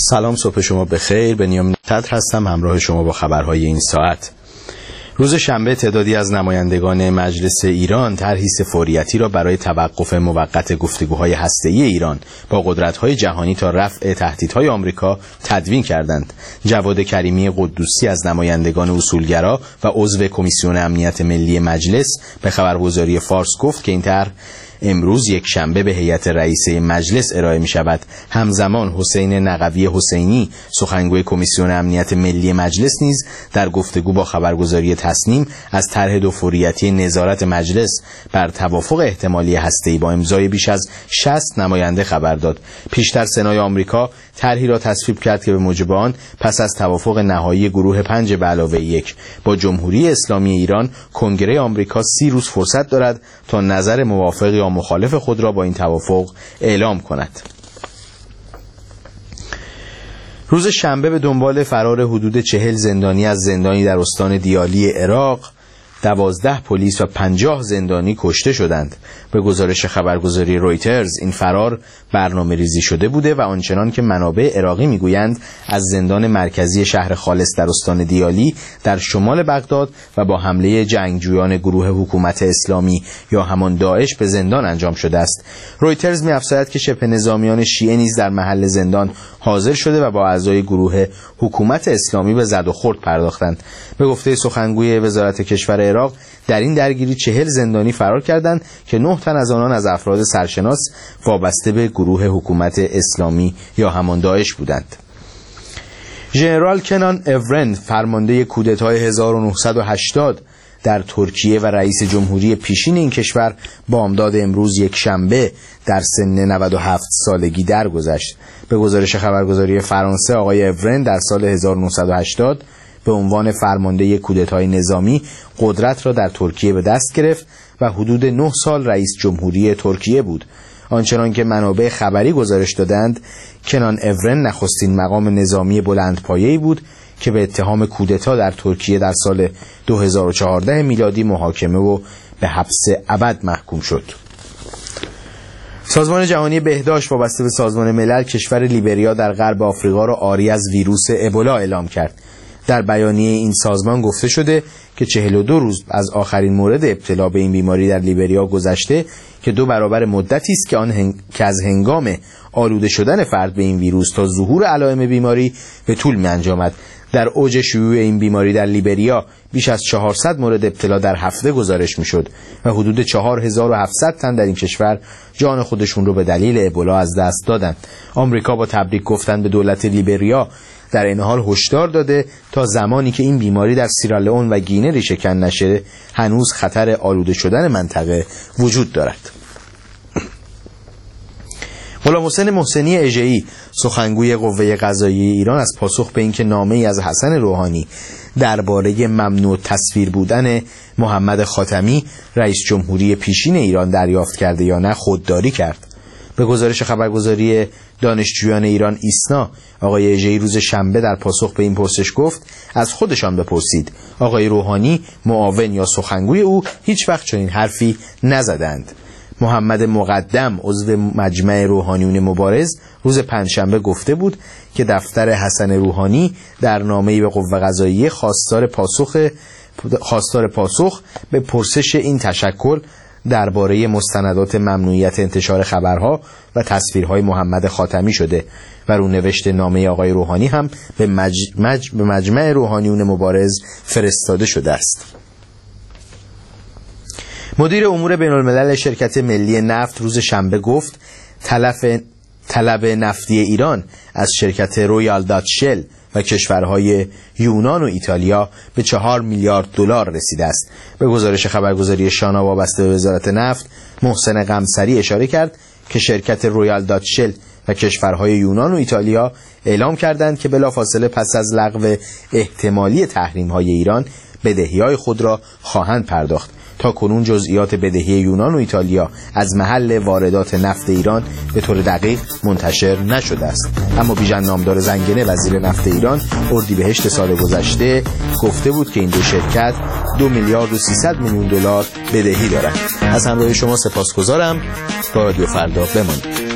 سلام، صبح شما بخیر. بنیامین صدر هستم، همراه شما با خبرهای این ساعت. روز شنبه تعدادی از نمایندگان مجلس ایران طرحی سه‌فوریتی را برای توقف موقت گفتگوهای هسته‌ای ایران با قدرت‌های جهانی تا رفع تهدیدهای آمریکا تدوین کردند. جواد کریمی قدوسی از نمایندگان اصولگرا و عضو کمیسیون امنیت ملی مجلس به خبرگزاری فارس گفت که این طرح امروز یک شنبه به هیئت رئیسه مجلس ارائه می شود. همزمان حسین نقوی حسینی سخنگوی کمیسیون امنیت ملی مجلس نیز در گفتگو با خبرگزاری تصنیم از طرح دوفوریتی نظارت مجلس بر توافق احتمالی هسته‌ای با امضای بیش از 60 نماینده خبر داد. پیشتر سنای آمریکا طرحی را تصویب کرد که به موجب آن پس از توافق نهایی گروه 5 به علاوه 1 با جمهوری اسلامی ایران، کنگره آمریکا 30 روز فرصت دارد تا نظر موافق یا مخالف خود را با این توافق اعلام کند. روز شنبه به دنبال فرار حدود 40 زندانی از زندانی در استان دیالی عراق 12 پلیس و 50 زندانی کشته شدند. به گزارش خبرگزاری رویترز این فرار برنامه ریزی شده بوده و آنچنان که منابع عراقی میگویند از زندان مرکزی شهر خالص در استان دیالی در شمال بغداد و با حمله جنگجویان گروه حکومت اسلامی یا همان داعش به زندان انجام شده است. رویترز می‌افزاید که شبه نظامیان شیعه نیز در محل زندان حاضر شده و با اعضای گروه حکومت اسلامی به زد و خورد پرداختند. به گفته سخنگوی وزارت کشور عراق در این درگیری 40 زندانی فرار کردند که 9 تن از آنان از افراد سرشناس وابسته به گروه حکومت اسلامی یا همان داعش بودند. ژنرال کنان اورن فرمانده کودتای 1980 در ترکیه و رئیس جمهوری پیشین این کشور بامداد امروز یک شنبه در سن 97 سالگی درگذشت. به گزارش خبرگزاری فرانسه آقای اورن در سال 1980 به عنوان فرمانده کودتای نظامی قدرت را در ترکیه به دست گرفت و حدود 9 سال رئیس جمهوری ترکیه بود. آنچنان که منابع خبری گزارش دادند کنان اورن نخستین مقام نظامی بلندپایه‌ای بود که به اتهام کودتا در ترکیه در سال 2014 میلادی محاکمه و به حبس ابد محکوم شد. سازمان جهانی بهداشت وابسته به سازمان ملل کشور لیبریا در غرب آفریقا را عاری از ویروس ابولا اعلام کرد. در بیانیه این سازمان گفته شده که 42 روز از آخرین مورد ابتلا به این بیماری در لیبریا گذشته که 2 برابر مدتی است که از هنگام آلوده شدن فرد به این ویروس تا ظهور علائم بیماری به طول می‌انجامد. در اوج شیوع این بیماری در لیبریا بیش از 400 مورد ابتلا در هفته گزارش می‌شد و حدود 4700 تن در این کشور جان خودشون رو به دلیل ابولا از دست دادند. آمریکا با تبریک گفتن به دولت لیبریا در این حال هشدار داده تا زمانی که این بیماری در سیرالئون و گینه ریشه‌کن نشه هنوز خطر آلوده شدن منطقه وجود دارد. غلام حسین محسنی اژه‌ای سخنگوی قوه قضاییه ایران از پاسخ به اینکه نامه‌ای از حسن روحانی درباره ممنوع تصویر بودن محمد خاتمی رئیس جمهوری پیشین ایران دریافت کرده یا نه خودداری کرد. به گزارش خبرگزاری دانشجویان ایران ایسنا آقای اژه‌ای روز شنبه در پاسخ به این پرسش گفت از خودشان بپرسید. آقای روحانی، معاون یا سخنگوی او هیچ وقت چنین حرفی نزدند. محمد مقدم عضو مجمع روحانیون مبارز روز پنجشنبه گفته بود که دفتر حسن روحانی در نامه‌ای به قوه قضاییه خواستار پاسخ به پرسش این تشکل درباره مستندات ممنوعیت انتشار خبرها و تصویرهای محمد خاتمی شده و رونوشت نامه آقای روحانی هم به مجمع روحانیون مبارز فرستاده شده است. مدیر امور بین الملل شرکت ملی نفت روز شنبه گفت طلب نفتی ایران از شرکت رویال دات شل و کشورهای یونان و ایتالیا به 4 میلیارد دلار رسیده است. به گزارش خبرگزاری شانا وابسته به وزارت نفت محسن قمصری اشاره کرد که شرکت رویال دات شل و کشورهای یونان و ایتالیا اعلام کردند که بلافاصله پس از لغو احتمالی تحریم‌های ایران بدهی‌های خود را خواهند پرداخت. تا کنون جزئیات بدهی یونان و ایتالیا از محل واردات نفت ایران به طور دقیق منتشر نشده است. اما بیژن نامدار زنگنه وزیر نفت ایران اردیبهشت سال گذشته گفته بود که این دو شرکت 2 میلیارد و 300 میلیون دلار بدهی دارند. از همراهی شما سپاسگزارم. با رادیو فردا بمانید.